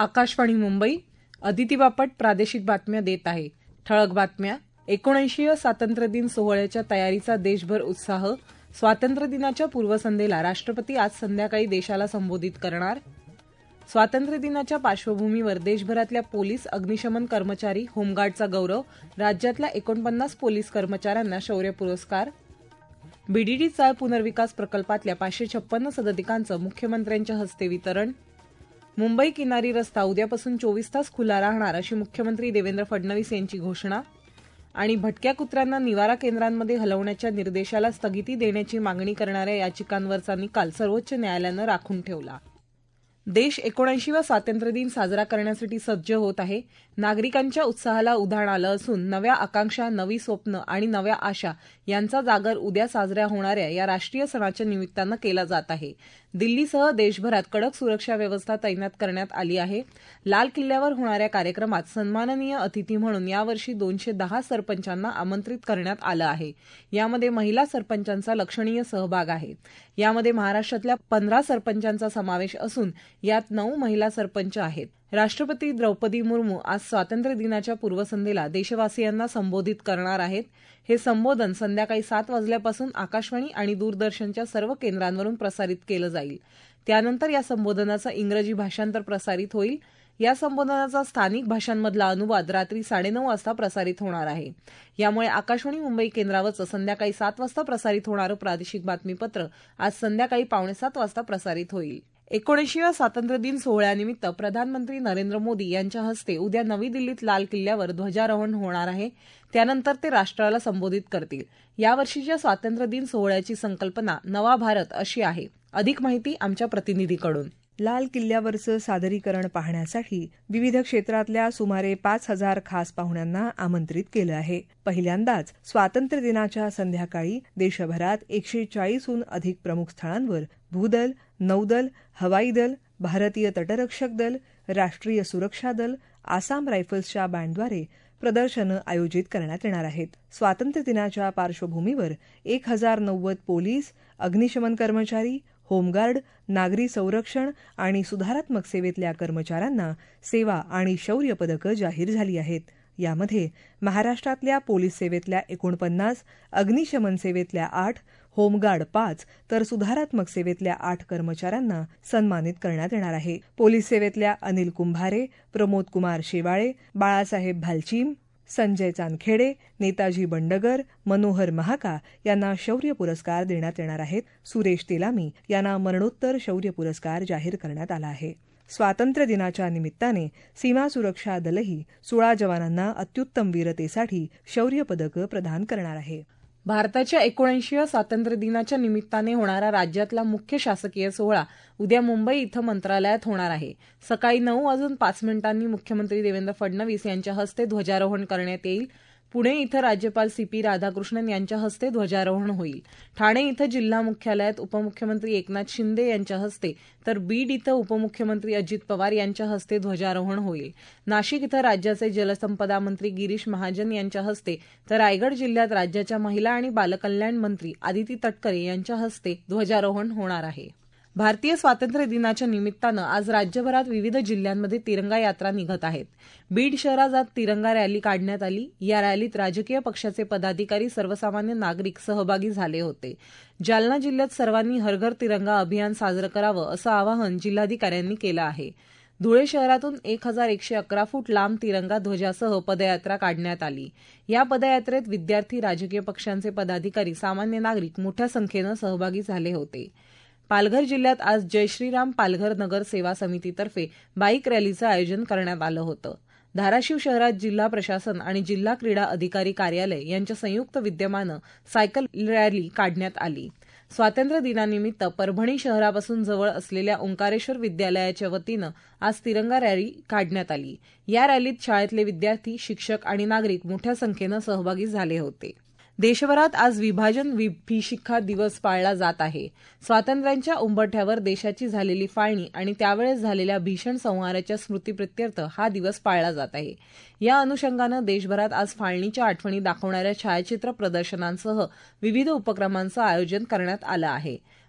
आकाशवाणी मुंबई. अदिती बापट प्रादेशिक बातम्या देत आहे. ठळक बातम्या. 79वे स्वातंत्र्यदिन सोहळ्याच्या तयारीचा देशभर उत्साह. स्वातंत्र्य दिनाच्या पूर्वसंध्येला राष्ट्रपती आज संध्याकाळी देशाला संबोधित करणार. स्वातंत्र्य दिनाच्या पार्श्वभूमीवर देशभरातल्या पोलीस, अग्निशमन कर्मचारी, होमगार्डचा गौरव. राज्यातल्या 49 पोलीस कर्मचाऱ्यांना शौर्य पुरस्कार. बीडीडी चाळ पुनर्विकास प्रकल्पातल्या 556 सदनिकांचं मुख्यमंत्र्यांच्या हस्ते वितरण. मुंबई किनारी रस्ता उद्यापासून 24 तास खुला राहणार अशी मुख्यमंत्री देवेंद्र फडणवीस यांची घोषणा. आणि भटक्या कुत्र्यांना निवारा केंद्रांमध्ये हलवण्याच्या निर्देशाला स्थगिती देण्याची मागणी करणाऱ्या याचिकांवरचा निकाल सर्वोच्च न्यायालयानं राखून ठेवला. देश 79वा स्वातंत्र्यदिन साजरा करण्यासाठी सज्ज होत आहे. नागरिकांच्या उत्साहाला उधाण आलं असून नव्या आकांक्षा, नवी स्वप्न आणि नव्या आशा यांचा जागर उद्या साजऱ्या होणाऱ्या या राष्ट्रीय सणाच्या निमित्तानं केला जात आहे. दिल्लीसह देशभरात कडक सुरक्षा व्यवस्था तैनात करण्यात आली आहे. लाल किल्ल्यावर होणाऱ्या कार्यक्रमात सन्माननीय अतिथी म्हणून यावर्षी 210 सरपंचांना आमंत्रित करण्यात आलं आहे. यामध्ये महिला सरपंचांचा लक्षणीय सहभाग आहे. यामध्ये महाराष्ट्रातल्या 15 सरपंचांचा समावेश असून यात 9 महिला सरपंच आहेत. राष्ट्रपती द्रौपदी मुर्मू आज स्वातंत्र्य दिनाच्या पूर्वसंध्येला देशवासियांना संबोधित करणार आहेत. हे संबोधन संध्याकाळी 7 वाजल्यापासून आकाशवाणी आणि दूरदर्शनच्या सर्व केंद्रांवरून प्रसारित केलं जाईल. त्यानंतर या संबोधनाचं इंग्रजी भाषांतर प्रसारित होईल. या संबोधनाचा स्थानिक भाषांमधला अनुवाद रात्री 9:30 वाजता प्रसारित होणार आहे. यामुळे आकाशवाणी मुंबई केंद्रावरचं संध्याकाळी 7 वाजता प्रसारित होणारं प्रादेशिक बातमीपत्र आज संध्याकाळी 6:45 वाजता प्रसारित होईल. 79व्या स्वातंत्र्यदिन सोहळ्यानिमित्त प्रधानमंत्री नरेंद्र मोदी यांच्या हस्ते उद्या नवी दिल्लीत लाल किल्ल्यावर ध्वजारोहण होणार आहे. त्यानंतर ते राष्ट्राला संबोधित करतील. यावर्षीच्या स्वातंत्र्यदिन सोहळ्याची संकल्पना नवा भारत अशी आहे. अधिक माहिती आमच्या प्रतिनिधीकडून. लाल किल्ल्यावरचं सादरीकरण पाहण्यासाठी विविध क्षेत्रातल्या सुमारे 5,000 खास पाहुण्यांना आमंत्रित केलं आहे. पहिल्यांदाच स्वातंत्र्य दिनाच्या संध्याकाळी देशभरात 140हून अधिक प्रमुख स्थळांवर भूदल, नौदल, हवाई दल, भारतीय तटरक्षक दल, राष्ट्रीय सुरक्षा दल, आसाम रायफल्सच्या बँडद्वारे प्रदर्शनं आयोजित करण्यात येणार आहेत. स्वातंत्र्य दिनाच्या पार्श्वभूमीवर 1090 पोलीस, अग्निशमन कर्मचारी, होमगार्ड, नागरी संरक्षण आणि सुधारात्मक सेवेतल्या कर्मचाऱ्यांना सेवा आणि शौर्य पदकं जाहीर झाली आहेत. यामध्ये महाराष्ट्रातल्या पोलीस सेवेतल्या 49, अग्निशमन सेवेतल्या 8, होमगार्ड 5 तर सुधारात्मक सेवेतल्या 8 कर्मचाऱ्यांना सन्मानित करण्यात येणार आहे. पोलीस सेवेतल्या अनिल कुंभारे, प्रमोद कुमार शेवाळे, बाळासाहेब भालचीम, संजय चांदखेडे, नेताजी बंडगर, मनोहर महाका यांना शौर्य पुरस्कार देण्यात येणार आहेत. सुरेश तेलामी यांना मरणोत्तर शौर्य पुरस्कार जाहीर करण्यात आला आहे. स्वातंत्र्य दिनाच्या निमित्ताने सीमा सुरक्षा दलही 16 जवानांना अत्युत्तम वीरतेसाठी शौर्य पदकं प्रदान करणार आहे. भारताच्या 79व्या स्वातंत्र्य दिनाच्या निमित्ताने होणारा राज्यातला मुख्य शासकीय सोहळा उद्या मुंबई इथं मंत्रालयात होणार आहे. सकाळी 9:05 मुख्यमंत्री देवेंद्र फडणवीस यांच्या हस्ते ध्वजारोहण करण्यात येईल. पुणे इथं राज्यपाल CP राधाकृष्णन यांच्या हस्ते ध्वजारोहण होईल. ठाणे इथं जिल्हा मुख्यालयात उपमुख्यमंत्री एकनाथ शिंदे यांच्या हस्ते तर बीड इथं उपमुख्यमंत्री अजित पवार यांच्या हस्ते ध्वजारोहण होईल. नाशिक इथं राज्याचे जलसंपदा मंत्री गिरीश महाजन यांच्या हस्ते तर रायगड जिल्ह्यात राज्याच्या महिला आणि बालकल्याण मंत्री आदिती तटकरे यांच्या हस्ते ध्वजारोहण होणार आहे. भारतीय स्वातंत्र्य दिनाच्या निमित्तानं आज राज्यभरात विविध जिल्ह्यांमध्ये तिरंगा यात्रा निघत आहेत. बीड शहरात आज तिरंगा रॅली काढण्यात आली. या रॅलीत राजकीय पक्षाचे पदाधिकारी, सर्वसामान्य नागरिक सहभागी झाले होते. जालना जिल्ह्यात सर्वांनी हर घर तिरंगा अभियान साजरं करावं असं आवाहन जिल्हाधिकाऱ्यांनी केलं आहे. धुळे शहरातून 1111 फूट लांब तिरंगा ध्वजासह पदयात्रा काढण्यात आली. या पदयात्रेत विद्यार्थी, राजकीय पक्षांचे पदाधिकारी, सामान्य नागरिक मोठ्या संख्येनं सहभागी झाले होते. पालघर जिल्ह्यात आज जय श्रीराम पालघर नगर सेवा समितीतर्फे बाईक रॅलीचं आयोजन करण्यात आलं होतं. धाराशिव शहरात जिल्हा प्रशासन आणि जिल्हा क्रीडा अधिकारी कार्यालय यांच्या संयुक्त विद्यमानं सायकल रॅली काढण्यात आली. स्वातंत्र्य दिनानिमित्त परभणी शहरापासून जवळ असलेल्या ओंकारेश्वर विद्यालयाच्या वतीनं आज तिरंगा रॅली काढण्यात आली. या रॅलीत शाळेतले विद्यार्थी, शिक्षक आणि नागरिक मोठ्या संख्येनं सहभागी झाले होते. देशभरात आज विभाजन विभीषिका दिवस पाळला जात आहे. स्वातंत्र्याच्या उंबरठ्यावर देशाची झालेली फाळणी आणि त्यावेळेस झालेल्या भीषण संहाराच्या स्मृतीप्रित्यर्थ हा दिवस पाळला जात आहे. या अनुषंगानं देशभरात आज फाळणीच्या आठवणी दाखवणाऱ्या छायाचित्र प्रदर्शनांसह विविध उपक्रमांचं आयोजन करण्यात आलं आहे.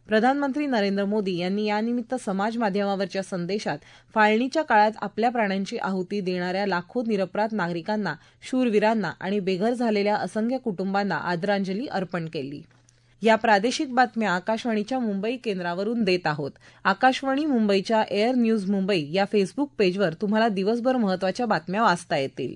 प्रधानमंत्री नरेंद्र मोदी यांनी यानिमित्त समाज माध्यमावरच्या संदेशात फाळणीच्या काळात आपल्या प्राणांची आहुती देणाऱ्या लाखो निरपराध नागरिकांना, शूरवीरांना आणि बेघर झालेल्या असंख्य कुटुंबांना आदरांजली अर्पण केली. या प्रादेशिक बातम्या आकाशवाणीच्या मुंबई केंद्रावरून देत आहोत. आकाशवाणी मुंबईच्या एअर न्यूज मुंबई या फेसबुक पेजवर तुम्हाला दिवसभर महत्त्वाच्या बातम्या वाचता येतील.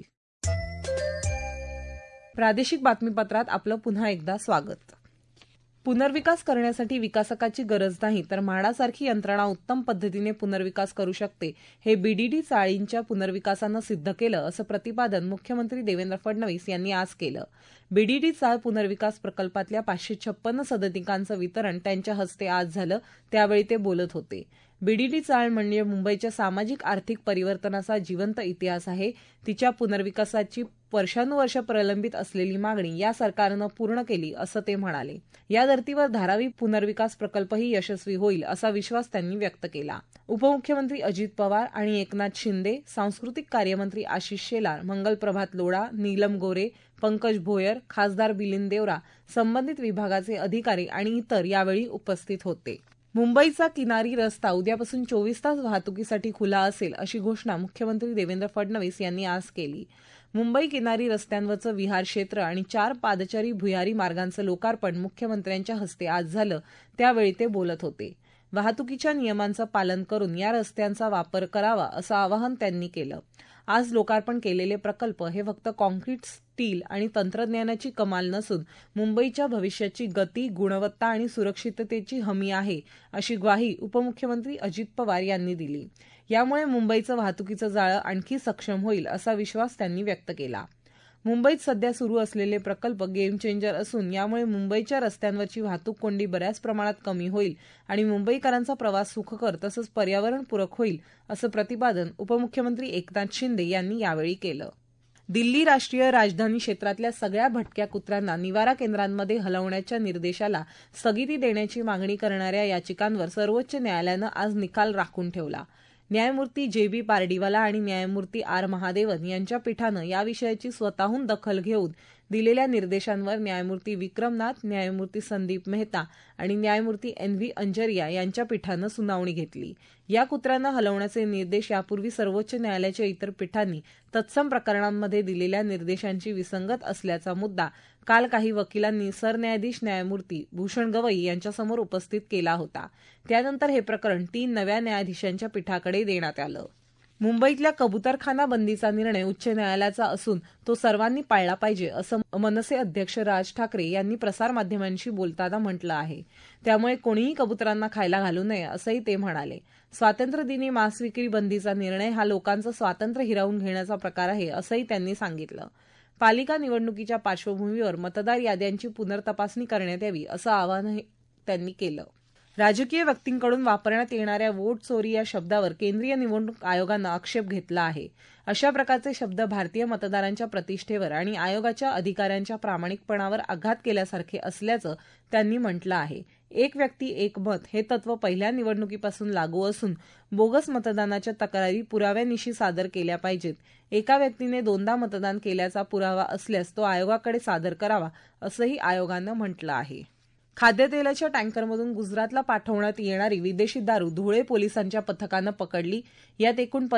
प्रादेशिक बातमीपत्रात आपलं पुन्हा एकदा स्वागत. पुनर्विकास करण्यासाठी विकासकाची गरज नाही, तर म्हाडासारखी यंत्रणा उत्तम पद्धतीने पुनर्विकास करू शकते, हे बीडीडी चाळींच्या पुनर्विकासानं सिद्ध केलं, असं प्रतिपादन मुख्यमंत्री देवेंद्र फडणवीस यांनी आज केलं. बीडीडी चाळ पुनर्विकास प्रकल्पातल्या 556 सदनिकांचं वितरण त्यांच्या हस्ते आज झालं, त्यावेळी ते बोलत होते. बीडीडी चाळ म्हणजे मुंबईच्या सामाजिक आर्थिक परिवर्तनाचा जिवंत इतिहास आहे. तिच्या पुनर्विकासाची वर्षानुवर्ष प्रलंबित असलेली मागणी या सरकारनं पूर्ण केली, असं ते म्हणाले. या धर्तीवर धारावी पुनर्विकास प्रकल्पही यशस्वी होईल, असा विश्वास त्यांनी व्यक्त केला. उपमुख्यमंत्री अजित पवार आणि एकनाथ शिंदे, सांस्कृतिक कार्यमंत्री आशिष शेलार, मंगलप्रभात लोढा, नीलम गोरे, पंकज भोयर, खासदार मिलिंद देवरा, संबंधित विभागाचे अधिकारी आणि इतर यावेळी उपस्थित होते. मुंबईचा किनारी रस्ता उद्यापासून 24 तास वाहतुकीसाठी खुला असेल, अशी घोषणा मुख्यमंत्री देवेंद्र फडणवीस यांनी आज केली. मुंबई किनारी रस्त्यांवरचं विहार क्षेत्र आणि 4 पादचारी भुयारी मार्गांचं लोकार्पण मुख्यमंत्र्यांच्या हस्ते आज झालं, त्यावेळी ते बोलत होते. वाहतुकीच्या नियमांचं पालन करून या रस्त्यांचा वापर करावा, असं आवाहन त्यांनी केलं. आज लोकार्पण केलेले प्रकल्प हे फक्त कॉन्क्रीट, स्टील आणि तंत्रज्ञानाची कमाल नसून मुंबईच्या भविष्याची गती, गुणवत्ता आणि सुरक्षिततेची हमी आहे, अशी ग्वाही उपमुख्यमंत्री अजित पवार यांनी दिली. यामुळे मुंबईचं वाहतुकीचं जाळं आणखी सक्षम होईल, असा विश्वास त्यांनी व्यक्त केला. मुंबईत सध्या सुरू असलेले प्रकल्प गेम चेंजर असून यामुळे मुंबईच्या रस्त्यांवरची वाहतूक कोंडी बऱ्याच प्रमाणात कमी होईल आणि मुंबईकरांचा प्रवास सुखकर तसंच पर्यावरणपूरक होईल, असं प्रतिपादन उपमुख्यमंत्री एकनाथ शिंदे यांनी यावेळी केलं. दिल्ली राष्ट्रीय राजधानी क्षेत्रातल्या सगळ्या भटक्या कुत्र्यांना निवारा केंद्रांमध्ये हलवण्याच्या निर्देशाला स्थगिती देण्याची मागणी करणाऱ्या याचिकांवर सर्वोच्च न्यायालयानं आज निकाल राखून ठेवला. न्यायमूर्ती जे.बी. पारडीवाला आणि न्यायमूर्ती आर. महादेवन यांच्या पीठानं या विषयाची स्वतःहून दखल घेऊन दिलेल्या निर्देशांवर न्यायमूर्ती विक्रमनाथ, न्यायमूर्ती संदीप मेहता आणि न्यायमूर्ती एन.व्ही. अंजरिया यांच्या पीठानं सुनावणी घेतली. या कुत्र्यांना हलवण्याचे निर्देश यापूर्वी सर्वोच्च न्यायालयाच्या इतर पीठांनी तत्सम प्रकरणांमध्ये दिलेल्या निर्देशांची विसंगत असल्याचा मुद्दा काल काही वकिलांनी सरन्यायाधीश न्यायमूर्ती भूषण गवई यांच्यासमोर उपस्थित केला होता. त्यानंतर हे प्रकरण 3 नव्या न्यायाधीशांच्या पीठाकडे देण्यात आलं. मुंबईतल्या कबुतरखाना बंदीचा निर्णय उच्च न्यायालयाचा असून तो सर्वांनी पाळला पाहिजे, असं मनसे अध्यक्ष राज ठाकरे यांनी प्रसारमाध्यमांशी बोलताना म्हटलं आहे. त्यामुळे कोणीही कबुतरांना खायला घालू नये, असंही ते म्हणाले. स्वातंत्र्यदिनी मांस विक्री बंदीचा निर्णय हा लोकांचं स्वातंत्र्य हिरावून घेण्याचा प्रकार आहे, असंही त्यांनी सांगितलं. पालिका निवडणुकीच्या पार्श्वभूमीवर मतदार याद्यांची पुनर्तपासणी करण्यात यावी, असं आवाहनही त्यांनी केलं. राजकीय व्यक्तींकडून वापरण्यात येणाऱ्या वोट चोरी या शब्दावर केंद्रीय निवडणूक आयोगानं आक्षेप घेतला आहे. अशा प्रकारचे शब्द भारतीय मतदारांच्या प्रतिष्ठेवर आणि आयोगाच्या अधिकाऱ्यांच्या प्रामाणिकपणावर आघात केल्यासारखे असल्याचं त्यांनी म्हटलं आहे. एक व्यक्ती एक मत हे तत्व पहिल्या निवडणुकीपासून लागू असून बोगस मतदानाच्या तक्रारी पुराव्यानिशी सादर केल्या पाहिजेत. एका व्यक्तीने 2दा मतदान केल्याचा पुरावा असल्यास तो आयोगाकडे सादर करावा, असंही आयोगानं म्हटलं आहे. खाद्यतेलाच्या टँकरमधून गुजरातला पाठवण्यात येणारी विदेशी दारू धुळे पोलिसांच्या पथकानं पकडली. यात एकूण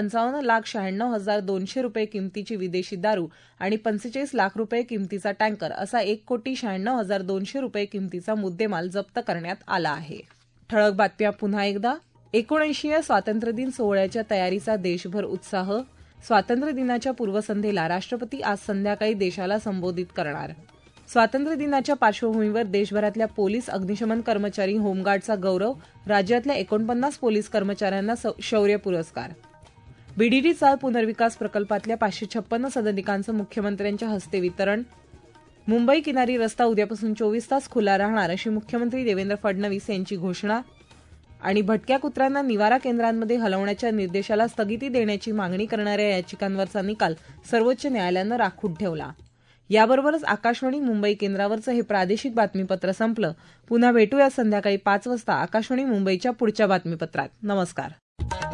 55,96,200 रुपये किमतीची विदेशी दारू आणि 45 लाख रुपये किमतीचा टँकर असा 1,96,200 रुपये किमतीचा मुद्देमाल जप्त करण्यात आला आहे. ठळक बातम्या पुन्हा एकदा. 79व्या स्वातंत्र्यदिन सोहळ्याच्या तयारीचा देशभर उत्साह. स्वातंत्र्यदिनाच्या पूर्वसंध्येला राष्ट्रपती आज संध्याकाळी देशाला संबोधित करणार. स्वातंत्र्यदिनाच्या पार्श्वभूमीवर देशभरातल्या पोलीस, अग्निशमन कर्मचारी, होमगार्डचा गौरव. राज्यातल्या 49 पोलीस कर्मचाऱ्यांना शौर्य पुरस्कार. बीडीडी चाळ पुनर्विकास प्रकल्पातल्या 556 सदनिकांचं मुख्यमंत्र्यांच्या हस्ते वितरण. मुंबई किनारी रस्ता उद्यापासून 24 तास खुला राहणार, अशी मुख्यमंत्री देवेंद्र फडणवीस यांची घोषणा. आणि भटक्या कुत्र्यांना निवारा केंद्रांमध्ये हलवण्याच्या निर्देशाला स्थगिती देण्याची मागणी करणाऱ्या याचिकांवरचा निकाल सर्वोच्च न्यायालयानं राखून ठेवला. याबरोबरच आकाशवाणी मुंबई केंद्रावरचं हे प्रादेशिक बातमीपत्र संपलं. पुन्हा भेटूया संध्याकाळी 5 वाजता आकाशवाणी मुंबईच्या पुढच्या बातमीपत्रात. नमस्कार.